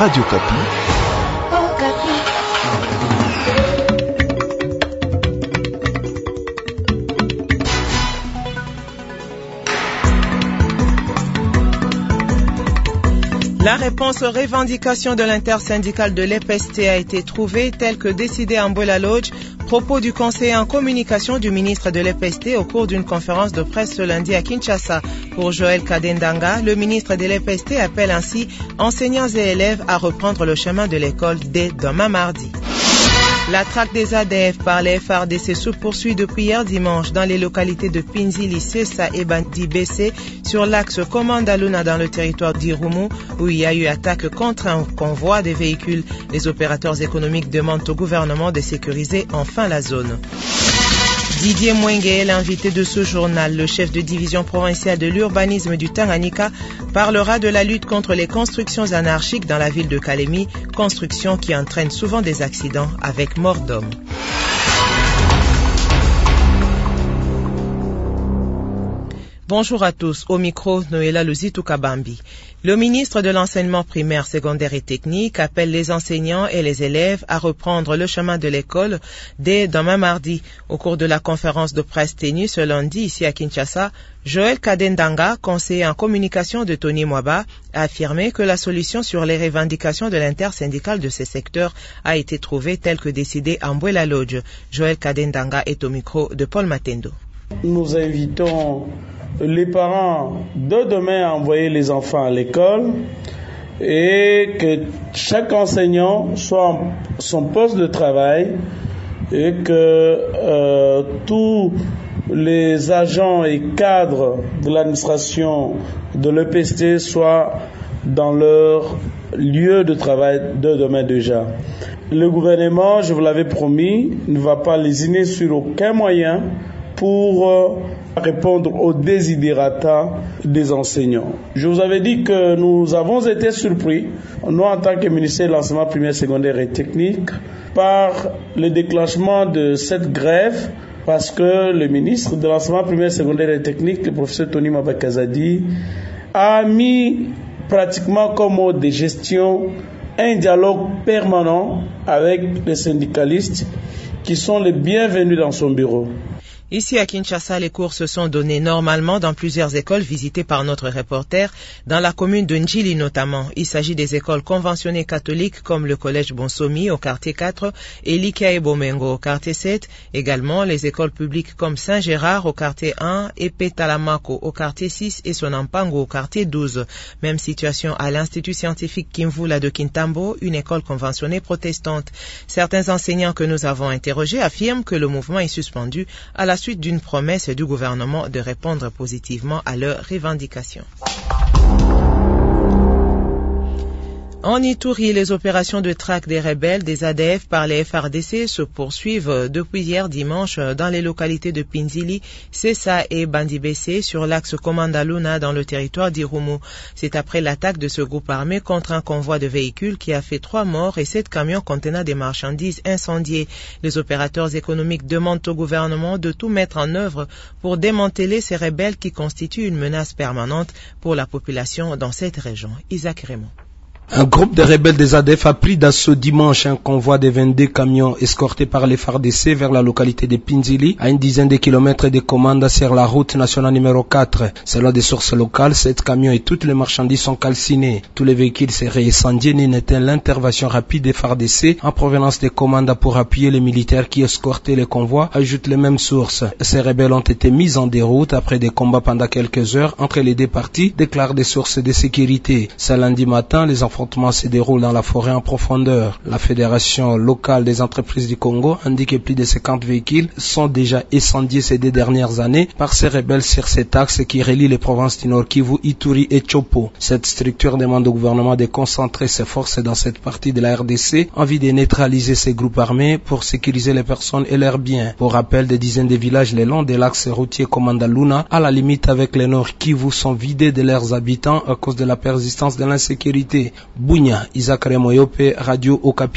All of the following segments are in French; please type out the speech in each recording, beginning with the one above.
Radio Kapi. La réponse aux revendications de l'intersyndicale de l'EPST a été trouvée telle que décidée en Mboula Lodge, propos du conseiller en communication du ministre de l'EPST au cours d'une conférence de presse ce lundi à Kinshasa. Pour Joël Kadendanga, le ministre de l'EPST appelle ainsi enseignants et élèves à reprendre le chemin de l'école dès demain mardi. La traque des ADF par les FARDC se poursuit depuis hier dimanche dans les localités de Pinzili, Sessa et Bandi-Bessé sur l'axe Komanda-Luna dans le territoire d'Irumu où il y a eu attaque contre un convoi de véhicules. Les opérateurs économiques demandent au gouvernement de sécuriser enfin la zone. Didier Mwenge est l'invité de ce journal. Le chef de division provinciale de l'urbanisme du Tanganyika parlera de la lutte contre les constructions anarchiques dans la ville de Kalemi, constructions qui entraînent souvent des accidents avec mort d'hommes. Bonjour à tous, au micro Noëlla Luzitu-Kabambi. Le ministre de l'enseignement primaire, secondaire et technique appelle les enseignants et les élèves à reprendre le chemin de l'école dès demain mardi. Au cours de la conférence de presse tenue ce lundi ici à Kinshasa, Joël Kadendanga, conseiller en communication de Tony Mwaba, a affirmé que la solution sur les revendications de l'intersyndicale de ces secteurs a été trouvée telle que décidée en Mboula Lodge. Joël Kadendanga est au micro de Paul Matendo. Nous invitons les parents de demain à envoyer les enfants à l'école et que chaque enseignant soit à son poste de travail et que tous les agents et cadres de l'administration de l'EPST soient dans leur lieu de travail de demain déjà. Le gouvernement, je vous l'avais promis, ne va pas lésiner sur aucun moyen pour répondre aux desiderata des enseignants. Je vous avais dit que nous avons été surpris, nous en tant que ministère de l'enseignement primaire, secondaire et technique, par le déclenchement de cette grève, parce que le ministre de l'enseignement primaire, secondaire et technique, le professeur Tony Mwaba Kazadi, a mis pratiquement comme mode de gestion un dialogue permanent avec les syndicalistes qui sont les bienvenus dans son bureau. Ici à Kinshasa, les cours se sont donnés normalement dans plusieurs écoles visitées par notre reporter, dans la commune de Njili notamment. Il s'agit des écoles conventionnées catholiques comme le collège Bonsomi au quartier 4 et Lika et Bomengo au quartier 7. Également les écoles publiques comme Saint-Gérard au quartier 1 et Petalamako au quartier 6 et Sonampango au quartier 12. Même situation à l'Institut scientifique Kimvula de Kintambo, une école conventionnée protestante. Certains enseignants que nous avons interrogés affirment que le mouvement est suspendu à la suite d'une promesse du gouvernement de répondre positivement à leurs revendications. En Ituri, les opérations de traque des rebelles des ADF par les FARDC se poursuivent depuis hier dimanche dans les localités de Pinzili, Sessa et Bandi-Bessé sur l'axe Komanda-Luna dans le territoire d'Irumu. C'est après l'attaque de ce groupe armé contre un convoi de véhicules qui a fait 3 morts et 7 camions contenant des marchandises incendiées. Les opérateurs économiques demandent au gouvernement de tout mettre en œuvre pour démanteler ces rebelles qui constituent une menace permanente pour la population dans cette région. Isaac Raymond. Un groupe de rebelles des ADF a pris d'assaut dimanche un convoi de 22 camions escortés par les FARDC vers la localité de Pinzili, à une dizaine de kilomètres de Komanda sur la route nationale numéro 4. Selon des sources locales, 7 camions et toutes les marchandises sont calcinés. Tous les véhicules seraient incendiés, n'était l'intervention rapide des FARDC en provenance de Komanda pour appuyer les militaires qui escortaient les convois, ajoutent les mêmes sources. Ces rebelles ont été mis en déroute après des combats pendant quelques heures entre les deux parties, déclarent des sources de sécurité. Ce lundi matin, les affrontements se déroulent dans la forêt en profondeur. La Fédération locale des entreprises du Congo indique que plus de 50 véhicules sont déjà incendiés ces 2 dernières années par ces rebelles sur cet axe qui relie les provinces du Nord Kivu, Ituri et Chopo. Cette structure demande au gouvernement de concentrer ses forces dans cette partie de la RDC en vue de neutraliser ces groupes armés pour sécuriser les personnes et leurs biens. Pour rappel, des dizaines de villages le long de l'axe routier Komanda-Luna, à la limite avec le Nord Kivu, sont vidés de leurs habitants à cause de la persistance de l'insécurité. Bunya, Isaac Remoyope, Radio Okapi.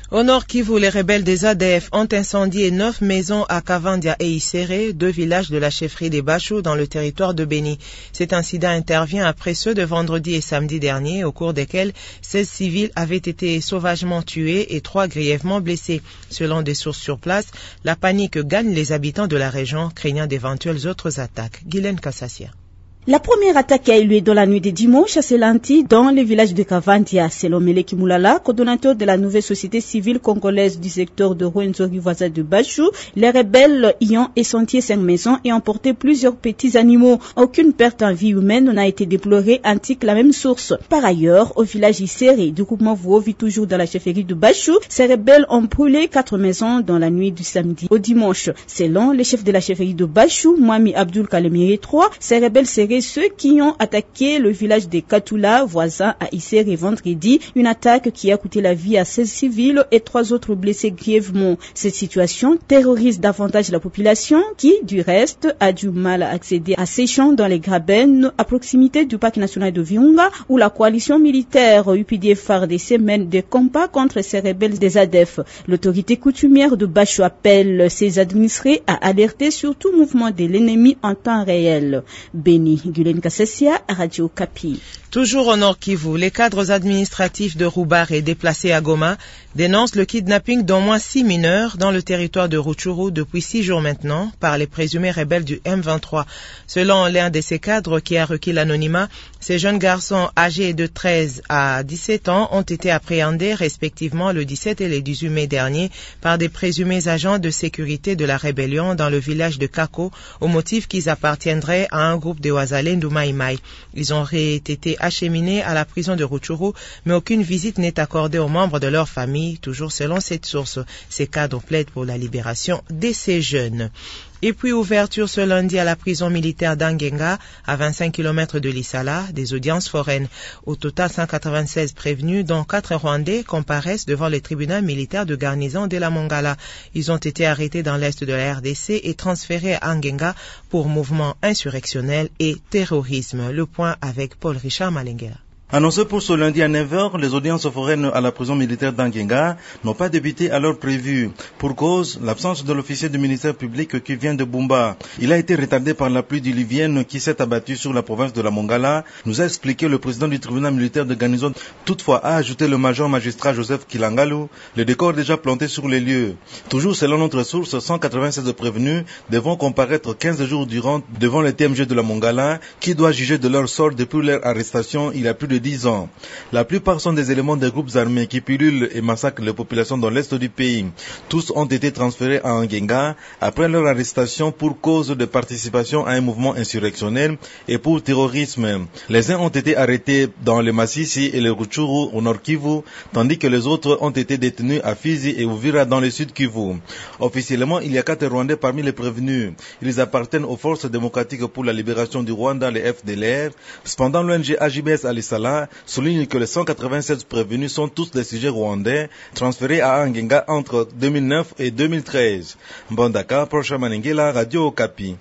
Au Nord Kivu, les rebelles des ADF ont incendié 9 maisons à Kavandia et Isere, 2 villages de la chefferie des Bachou dans le territoire de Béni. Cet incident intervient après ceux de vendredi et samedi dernier, au cours desquels 16 civils avaient été sauvagement tués et 3 grièvement blessés. Selon des sources sur place, la panique gagne les habitants de la région, craignant d'éventuelles autres attaques. Guylaine Kassassia. La première attaque a eu lieu dans la nuit de dimanche à Selanti, dans le village de Kavandia. Selon Meleki Moulala, coordonnateur de la nouvelle société civile congolaise du secteur de Rwenzori voisin de Bachou, les rebelles y ont incendié 5 maisons et emporté plusieurs petits animaux. Aucune perte en vie humaine n'a été déplorée, indique la même source. Par ailleurs, au village Isere, du groupement Vouo vit toujours dans la chefferie de Bachou, ces rebelles ont brûlé 4 maisons dans la nuit du samedi au dimanche. Selon le chef de la chefferie de Bachou, Mwami Abdul Kalemiri III, ces rebelles seraient ceux qui ont attaqué le village de Katula, voisin à Isere vendredi, une attaque qui a coûté la vie à 16 civils et 3 autres blessés grièvement. Cette situation terrorise davantage la population qui, du reste, a du mal à accéder à ces champs dans les Graben, à proximité du parc national de Virunga, où la coalition militaire UPDF-FARDC mène des combats contre ces rebelles des ADF. L'autorité coutumière de Bachou appelle ses administrés à alerter sur tout mouvement de l'ennemi en temps réel. Béni Guylaine Kassassia, Radio Kapi. Toujours au Nord Kivu, les cadres administratifs de Roubaré déplacés à Goma dénoncent le kidnapping d'au moins 6 mineurs dans le territoire de Rutshuru depuis 6 jours maintenant par les présumés rebelles du M23. Selon l'un de ces cadres qui a requis l'anonymat, ces jeunes garçons âgés de 13 à 17 ans ont été appréhendés respectivement le 17 et le 18 mai dernier par des présumés agents de sécurité de la rébellion dans le village de Kako au motif qu'ils appartiendraient à un groupe de Wazalendo Mai Mai. Ils auraient été acheminés à la prison de Rutshuru, mais aucune visite n'est accordée aux membres de leur famille, toujours selon cette source. Ces cadres plaident pour la libération de ces jeunes. Et puis ouverture ce lundi à la prison militaire d'Angenga, à 25 km de Lissala, des audiences foraines. Au total, 196 prévenus, dont 4 Rwandais, comparaissent devant le tribunal militaire de garnison de la Mongala. Ils ont été arrêtés dans l'est de la RDC et transférés à Angenga pour mouvement insurrectionnel et terrorisme. Le point avec Paul Richard Malengela. Annoncé pour ce lundi à 9h, les audiences foraines à la prison militaire d'Angenga n'ont pas débuté à l'heure prévue. Pour cause, l'absence de l'officier du ministère public qui vient de Bumba. Il a été retardé par la pluie diluvienne qui s'est abattue sur la province de la Mongala, nous a expliqué le président du tribunal militaire de garnison. Toutefois, a ajouté le major magistrat Joseph Kilangalou, le décor déjà planté sur les lieux. Toujours selon notre source, 196 prévenus devront comparaître 15 jours durant devant le TMG de la Mongala, qui doit juger de leur sort depuis leur arrestation il y a plus de 10 ans. La plupart sont des éléments des groupes armés qui pullulent et massacrent les populations dans l'est du pays. Tous ont été transférés à Angenga après leur arrestation pour cause de participation à un mouvement insurrectionnel et pour terrorisme. Les uns ont été arrêtés dans le Masisi et le Rutshuru au Nord Kivu, tandis que les autres ont été détenus à Fizi et Uvira dans le Sud Kivu. Officiellement, il y a 4 Rwandais parmi les prévenus. Ils appartiennent aux forces démocratiques pour la libération du Rwanda, les FDLR. Cependant, l'ONG AJBS Alisala souligne que les 196 prévenus sont tous des sujets rwandais transférés à Angenga entre 2009 et 2013. Mbandaka, Prochain Manengela, Radio Okapi.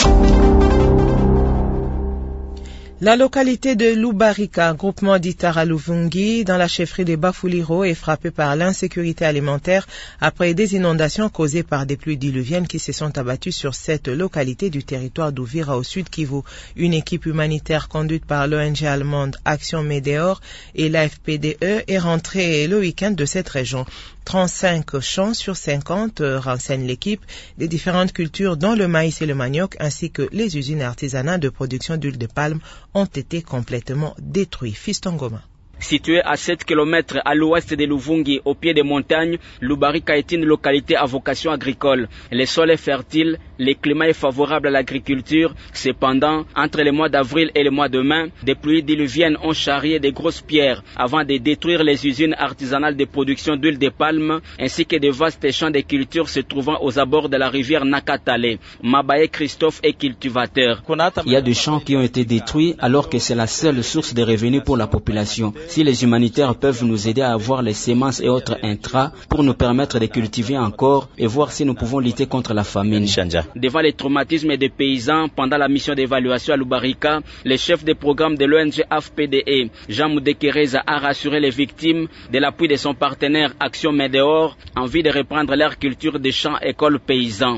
La localité de Lubarika, groupement d'Itara Luvungi, dans la chefferie de Bafuliro, est frappée par l'insécurité alimentaire après des inondations causées par des pluies diluviennes qui se sont abattues sur cette localité du territoire d'Uvira au sud Kivu. Une équipe humanitaire conduite par l'ONG allemande Action Médéor et l'AFPDE est rentrée le week-end de cette région. 35 champs sur 50, renseigne l'équipe, des différentes cultures dont le maïs et le manioc ainsi que les usines artisanales de production d'huile de palme ont été complètement détruits. Fiston Goma. Situé à 7 km à l'ouest de Luvungi, au pied des montagnes, Lubarika est une localité à vocation agricole. Le sol est fertile, le climat est favorable à l'agriculture. Cependant, entre les mois d'avril et le mois de mai, des pluies diluviennes ont charrié des grosses pierres avant de détruire les usines artisanales de production d'huile de palme ainsi que de vastes champs de culture se trouvant aux abords de la rivière Nakatale. Mabaye Christophe est cultivateur. Il y a des champs qui ont été détruits alors que c'est la seule source de revenus pour la population. Si les humanitaires peuvent nous aider à avoir les semences et autres intrants pour nous permettre de cultiver encore et voir si nous pouvons lutter contre la famine. Devant les traumatismes des paysans pendant la mission d'évaluation à Lubarika, le chef des programmes de l'ONG AFPDE, Jean Moudekereza, a rassuré les victimes de l'appui de son partenaire Action Médéor en vue de reprendre leur culture des champs écoles paysans.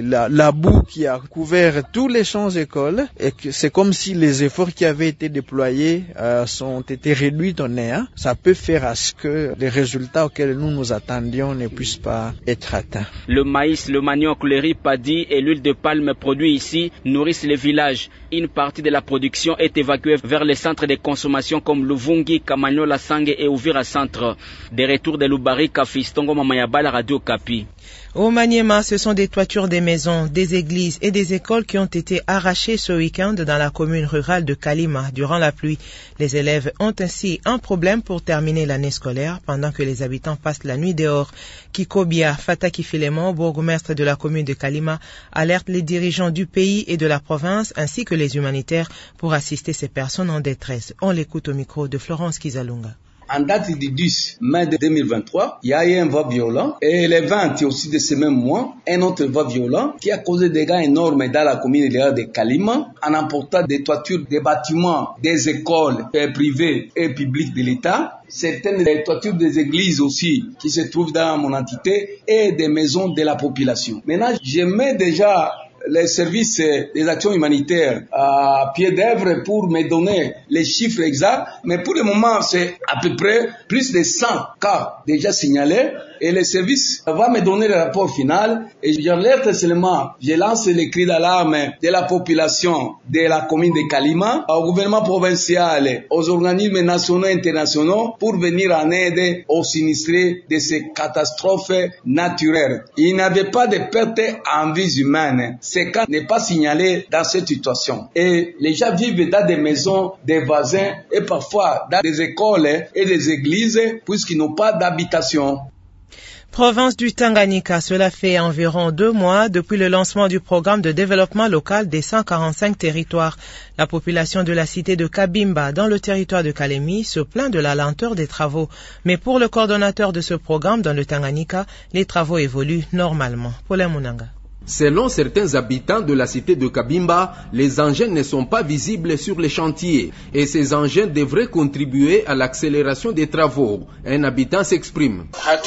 La boue qui a couvert tous les champs écoles, et c'est comme si les efforts qui avaient été déployés ont été réduits au néant. Ça peut faire à ce que les résultats auxquels nous attendions ne puissent pas être atteints. Le maïs, le manioc, le riz paddy et l'huile de palme produits ici nourrissent les villages. Une partie de la production est évacuée vers les centres de consommation comme Luvungi, Kamanyola, Sangue et Uvira Centre. Des retours de Lubarika, Fistongo, Mamayabala, Radio Kapi. Au Maniema, ce sont des toitures des maisons, des églises et des écoles qui ont été arrachées ce week-end dans la commune rurale de Kalima durant la pluie. Les élèves ont ainsi un problème pour terminer l'année scolaire pendant que les habitants passent la nuit dehors. Kikobia Fataki Filemon, bourgmestre de la commune de Kalima, alerte les dirigeants du pays et de la province ainsi que les humanitaires pour assister ces personnes en détresse. On l'écoute au micro de Florence Kizalunga. En date du 10 mai 2023, il y a eu un vent violent et le 20 aussi de ce même mois, un autre vent violent qui a causé des dégâts énormes dans la commune de Kalima en emportant des toitures des bâtiments, des écoles privées et publiques de l'État, certaines des toitures des églises aussi qui se trouvent dans mon entité et des maisons de la population. Maintenant, je mets déjà les services des actions humanitaires à pied d'œuvre pour me donner les chiffres exacts, mais pour le moment c'est à peu près plus de 100 cas déjà signalés et le service va me donner le rapport final et j'alerte seulement, je lance les cris d'alarme de la population de la commune de Kalima au gouvernement provincial, aux organismes nationaux et internationaux pour venir en aide aux sinistrés de ces catastrophes naturelles. Il n'y avait pas de perte en vies humaines. Ces cas n'est pas signalé dans cette situation. Et les gens vivent dans des maisons des voisins et parfois dans des écoles et des églises puisqu'ils n'ont pas d'habitation. Province du Tanganyika, cela fait environ 2 mois depuis le lancement du programme de développement local des 145 territoires. La population de la cité de Kabimba, dans le territoire de Kalemi, se plaint de la lenteur des travaux. Mais pour le coordonnateur de ce programme dans le Tanganyika, les travaux évoluent normalement. Paulin Munanga. Selon certains habitants de la cité de Kabimba, les engins ne sont pas visibles sur les chantiers et ces engins devraient contribuer à l'accélération des travaux. Un habitant s'exprime.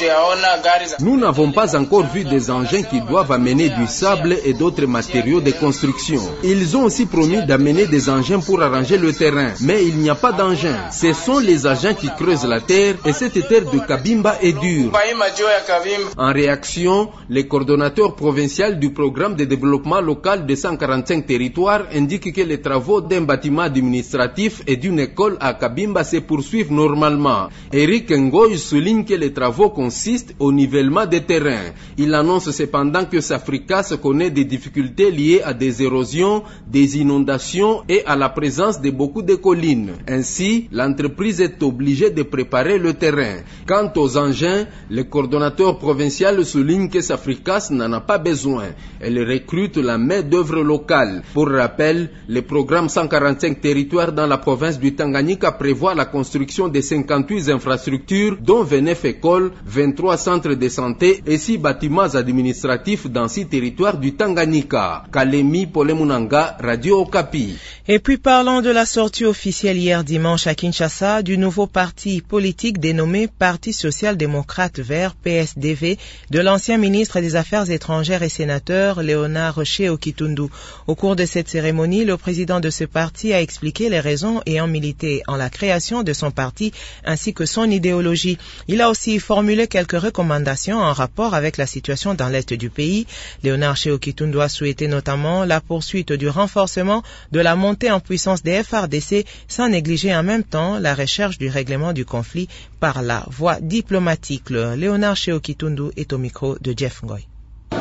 Nous n'avons pas encore vu des engins qui doivent amener du sable et d'autres matériaux de construction. Ils ont aussi promis d'amener des engins pour arranger le terrain, mais il n'y a pas d'engins. Ce sont les agents qui creusent la terre et cette terre de Kabimba est dure. En réaction, le coordonnateur provincial du programme de développement local de 145 territoires indique que les travaux d'un bâtiment administratif et d'une école à Kabimba se poursuivent normalement. Eric Ngoy souligne que les travaux consistent au nivellement des terrains. Il annonce cependant que Safricas connaît des difficultés liées à des érosions, des inondations et à la présence de beaucoup de collines. Ainsi, l'entreprise est obligée de préparer le terrain. Quant aux engins, le coordonnateur provincial souligne que Safricas n'en a pas besoin. Elle recrute la main-d'œuvre locale. Pour rappel, le programme 145 territoires dans la province du Tanganyika prévoit la construction de 58 infrastructures, dont 29 écoles, 23 centres de santé et 6 bâtiments administratifs dans 6 territoires du Tanganyika. Kalemi, Polemunanga, Radio Okapi. Et puis parlons de la sortie officielle hier dimanche à Kinshasa du nouveau parti politique dénommé Parti social-démocrate vert PSDV de l'ancien ministre des Affaires étrangères et sénateur Léonard Cheo Kitundu. Au cours de cette cérémonie, le président de ce parti a expliqué les raisons ayant milité en la création de son parti ainsi que son idéologie. Il a aussi formulé quelques recommandations en rapport avec la situation dans l'est du pays. Léonard Cheo Kitundu a souhaité notamment la poursuite du renforcement de la montée en puissance des FRDC sans négliger en même temps la recherche du règlement du conflit par la voie diplomatique. Léonard Cheo Kitundu est au micro de Jeff Ngoy.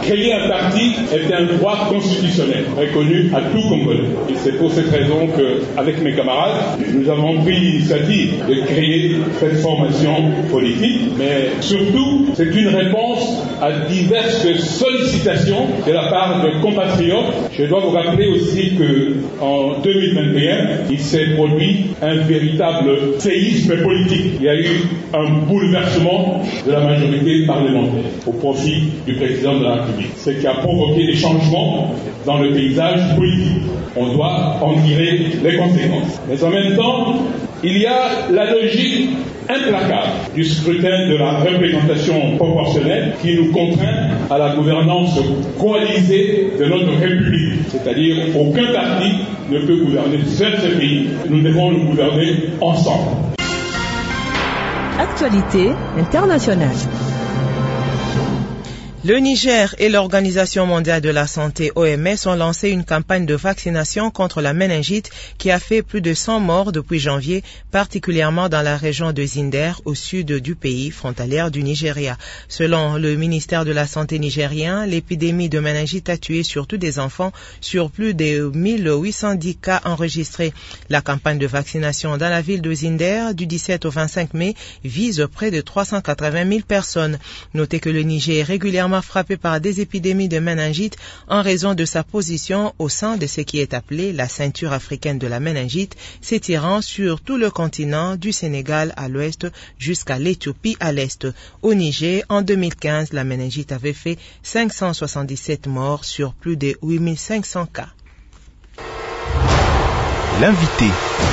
Créer un parti est un droit constitutionnel reconnu à tout Congolais. Et c'est pour cette raison qu'avec mes camarades, nous avons pris l'initiative de créer cette formation politique, mais surtout, c'est une réponse à diverses sollicitations de la part de compatriotes. Je dois vous rappeler aussi qu'en 2021, il s'est produit un véritable séisme politique. Il y a eu un bouleversement de la majorité parlementaire au profit du président de la République, ce qui a provoqué des changements dans le paysage politique. On doit en tirer les conséquences. Mais en même temps, il y a la logique implacable du scrutin de la représentation proportionnelle qui nous contraint à la gouvernance coalisée de notre République. C'est-à-dire aucun parti ne peut gouverner seul ce pays. Nous devons le gouverner ensemble. Actualité internationale. Le Niger et l'Organisation mondiale de la santé OMS ont lancé une campagne de vaccination contre la méningite qui a fait plus de 100 morts depuis janvier, particulièrement dans la région de Zinder, au sud du pays, frontalière du Nigeria. Selon le ministère de la Santé nigérien, l'épidémie de méningite a tué surtout des enfants sur plus de 1810 cas enregistrés. La campagne de vaccination dans la ville de Zinder du 17 au 25 mai vise près de 380 000 personnes. Notez que le Niger est régulièrement frappé par des épidémies de méningite en raison de sa position au sein de ce qui est appelé la ceinture africaine de la méningite, s'étirant sur tout le continent du Sénégal à l'ouest jusqu'à l'Éthiopie à l'est. Au Niger, en 2015, la méningite avait fait 577 morts sur plus de 8500 cas. L'invité.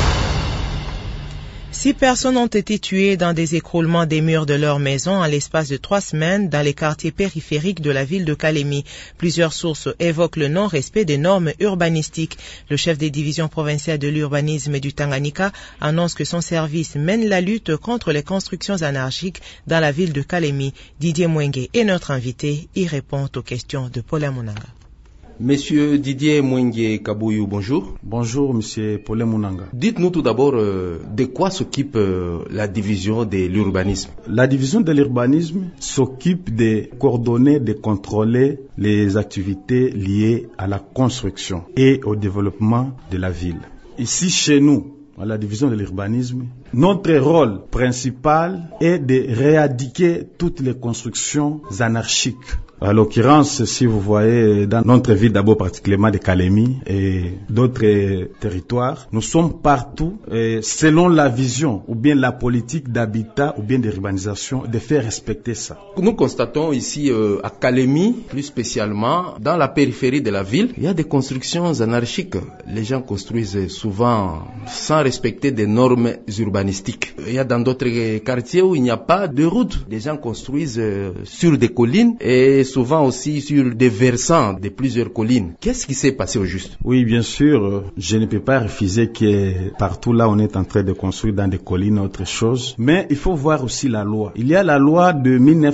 6 personnes ont été tuées dans des écroulements des murs de leur maison en l'espace de 3 semaines dans les quartiers périphériques de la ville de Kalemi. Plusieurs sources évoquent le non-respect des normes urbanistiques. Le chef des divisions provinciales de l'urbanisme du Tanganyika annonce que son service mène la lutte contre les constructions anarchiques dans la ville de Kalemi. Didier Mwenge est notre invité. Il répond aux questions de Paulin Munanga. Monsieur Didier Mwenge Kabouyou, bonjour. Bonjour, monsieur Paulin Munanga. Dites-nous tout d'abord de quoi s'occupe la division de l'urbanisme. La division de l'urbanisme s'occupe de coordonner, de contrôler les activités liées à la construction et au développement de la ville. Ici, chez nous, à la division de l'urbanisme, notre rôle principal est de éradiquer toutes les constructions anarchiques. À l'occurrence, si vous voyez dans notre ville d'abord particulièrement de Kalemi et d'autres territoires, nous sommes partout selon la vision ou bien la politique d'habitat ou bien d'urbanisation de faire respecter ça. Nous constatons ici à Kalemi, plus spécialement dans la périphérie de la ville, il y a des constructions anarchiques. Les gens construisent souvent sans respecter des normes urbanistiques. Il y a dans d'autres quartiers où il n'y a pas de route. Les gens construisent sur des collines et souvent aussi sur des versants de plusieurs collines. Qu'est-ce qui s'est passé au juste? Oui, bien sûr, je ne peux pas refuser que partout là on est en train de construire dans des collines autre chose, mais il faut voir aussi la loi. Il y a la loi de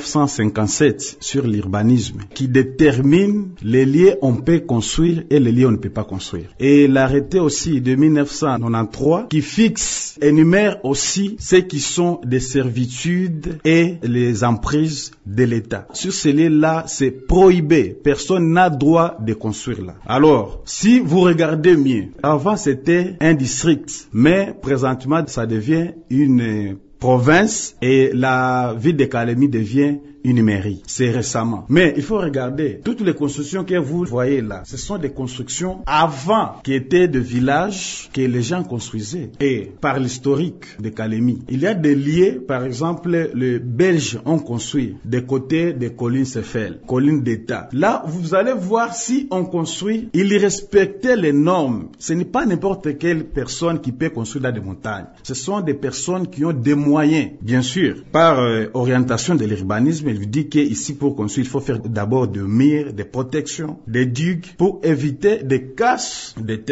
1957 sur l'urbanisme qui détermine les lieux où on peut construire et les lieux où on ne peut pas construire. Et l'arrêté aussi de 1993 qui fixe, énumère aussi ce qui sont des servitudes et les emprises de l'État. Sur ces lieux-là, c'est prohibé. Personne n'a droit de construire là. Alors, si vous regardez mieux, avant c'était un district, mais présentement ça devient une province et la ville de Kalemi devient une mairie. C'est récemment. Mais il faut regarder, toutes les constructions que vous voyez là, ce sont des constructions avant qui étaient de villages que les gens construisaient. Et par l'historique de Kalemi, il y a des lieux, par exemple, les Belges ont construit des côtés des collines Sefel, collines d'État. Là, vous allez voir si on construit, ils respectaient les normes. Ce n'est pas n'importe quelle personne qui peut construire dans des montagnes. Ce sont des personnes qui ont des moyens, bien sûr, par orientation de l'urbanisme. Il dit qu'ici, pour construire, il faut faire d'abord des murs, des protections, des digues pour éviter des casses de terre.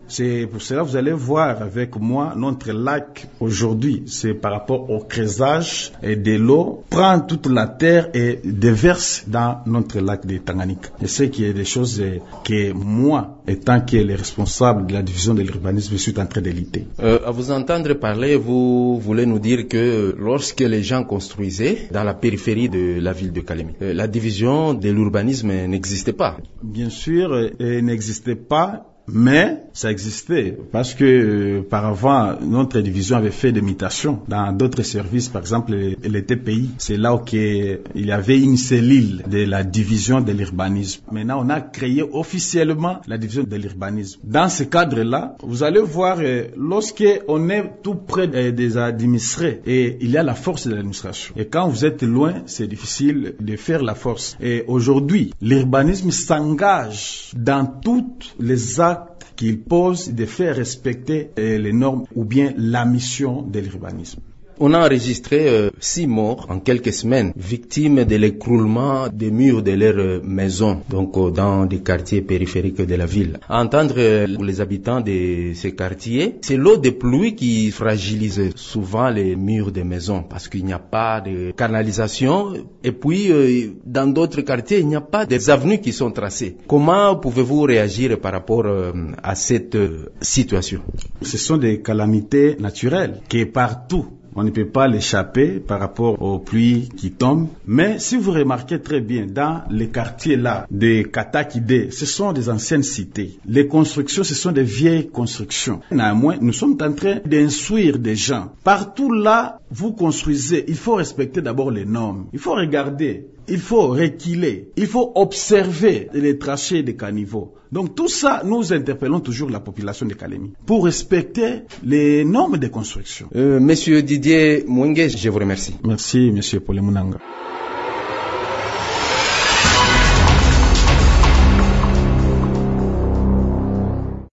C'est pour cela que vous allez voir avec moi notre lac aujourd'hui. C'est par rapport au creusage et de l'eau, prend toute la terre et déverse dans notre lac de Tanganyika. Et c'est qu'il y a des choses que moi, étant que le responsable de la division de l'urbanisme, je suis en train de lutter. À vous entendre parler, vous voulez nous dire que lorsque les gens construisaient dans la périphérie de la ville de Kalemi, la division de l'urbanisme n'existait pas. Bien sûr, elle n'existait pas. Mais ça existait parce que par avant, notre division avait fait des mutations dans d'autres services, par exemple les TPI. C'est là où il y avait une cellule de la division de l'urbanisme. Maintenant, on a créé officiellement la division de l'urbanisme. Dans ce cadre-là, vous allez voir, lorsque on est tout près des administrés, et il y a la force de l'administration. Et quand vous êtes loin, c'est difficile de faire la force. Et aujourd'hui, l'urbanisme s'engage dans toutes les actes qu'il pose de faire respecter les normes ou bien la mission de l'urbanisme. On a enregistré 6 morts en quelques semaines, victimes de l'écroulement des murs de leurs maisons, donc dans des quartiers périphériques de la ville. À entendre les habitants de ces quartiers, c'est l'eau de pluie qui fragilise souvent les murs des maisons parce qu'il n'y a pas de canalisation et puis dans d'autres quartiers, il n'y a pas des avenues qui sont tracées. Comment pouvez-vous réagir par rapport à cette situation? Ce sont des calamités naturelles qui est partout. On ne peut pas l'échapper par rapport aux pluies qui tombent. Mais si vous remarquez très bien, dans les quartiers là de Katakide, ce sont des anciennes cités. Les constructions, ce sont des vieilles constructions. Néanmoins, nous sommes en train d'instruire des gens. Partout là, vous construisez, il faut respecter d'abord les normes. Il faut regarder, il faut reculer, il faut observer les trachées des caniveaux. Donc tout ça, nous interpellons toujours la population de Kalemi pour respecter les normes de construction. Monsieur Didier Mwenge, je vous remercie. Merci, Monsieur Paulemunanga.